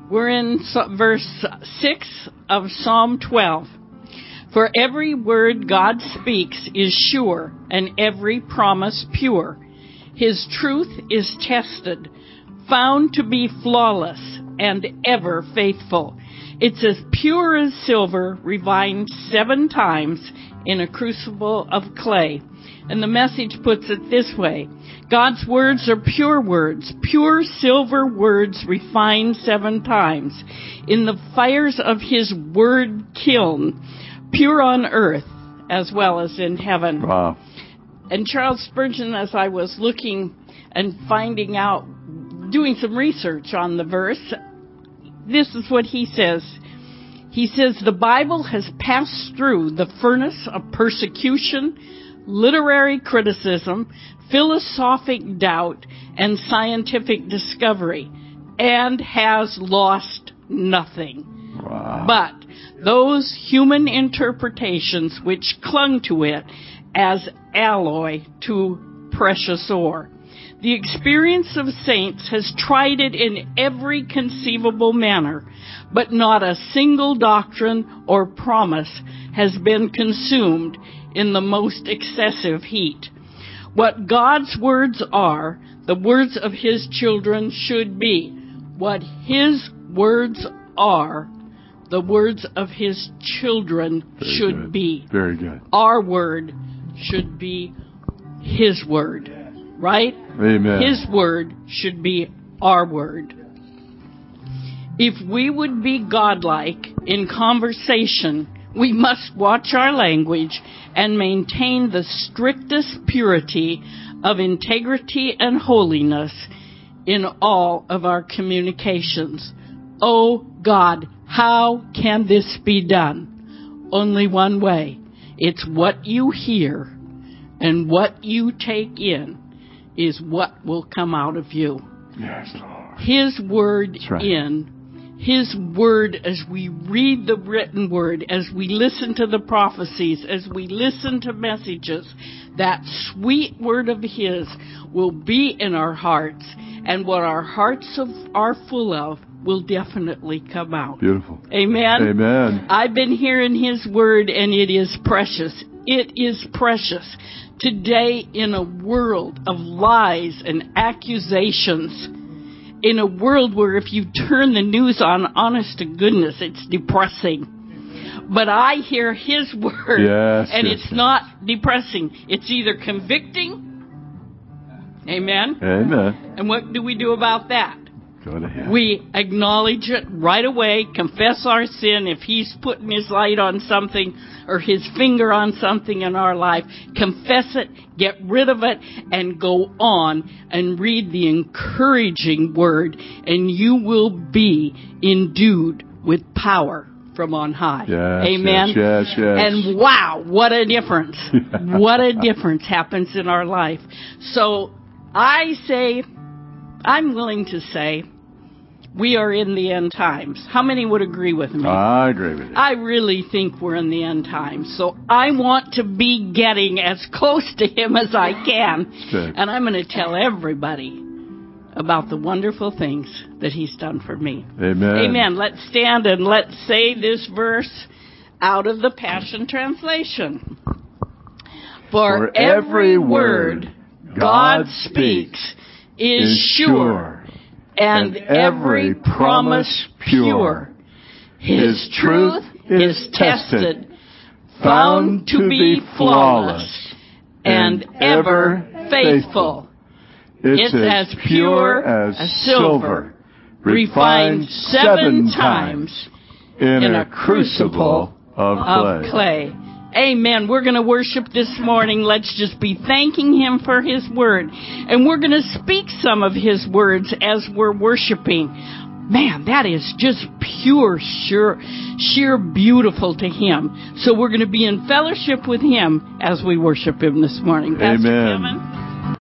We're in verse 6 of Psalm 12. For every word God speaks is sure, and every promise pure. His truth is tested, found to be flawless, and ever faithful. It's as pure as silver, refined 7 times in a crucible of clay. And the Message puts it this way: God's words are pure silver words refined 7 times in the fires of His word kiln, pure on earth as well as in heaven. Wow. And Charles Spurgeon, as I was looking and finding out, doing some research on the verse, this is what he says. He says, the Bible has passed through the furnace of persecution, literary criticism, philosophic doubt, and scientific discovery, and has lost nothing. Wow. But those human interpretations which clung to it as alloy to precious ore. The experience of saints has tried it in every conceivable manner, but not a single doctrine or promise has been consumed in the most excessive heat. What God's words are, the words of His children should be. What His words are, the words of His children should be. Very good. Our word should be His word, right? Amen. His word should be our word. If we would be godlike in conversation, we must watch our language and maintain the strictest purity of integrity and holiness in all of our communications. Oh God, how can this be done? Only one way. It's what you hear and what you take in is what will come out of you. Yes, Lord. His word right. His word, as we read the written word, as we listen to the prophecies, as we listen to messages, that sweet word of His will be in our hearts, and what our hearts are full of will definitely come out. Beautiful. Amen? Amen. I've been hearing His word, and it is precious. It is precious. Today, in a world of lies and accusations, in a world where if you turn the news on, honest to goodness, it's depressing. But I hear His word, and it's not depressing. It's either convicting. Amen? Amen. And what do we do about that? Go to Him. We acknowledge it right away, confess our sin. If He's putting His light on something or His finger on something in our life, confess it, get rid of it, and go on and read the encouraging word, and you will be endued with power from on high. Yes, Amen? Yes. And wow, what a difference. What a difference happens in our life. So I'm willing to say, we are in the end times. How many would agree with me? I agree with you. I really think we're in the end times. So I want to be getting as close to Him as I can. Good. And I'm going to tell everybody about the wonderful things that He's done for me. Amen. Amen. Let's stand and let's say this verse out of the Passion Translation. For every word God speaks is sure, and every promise pure. His truth is tested, found to be flawless, and ever faithful. It's as pure as silver, refined 7 times in a crucible of clay. Amen. We're going to worship this morning. Let's just be thanking Him for His word. And we're going to speak some of His words as we're worshiping. Man, that is just pure, sheer beautiful to Him. So we're going to be in fellowship with Him as we worship Him this morning. Pastor Amen. Kevin?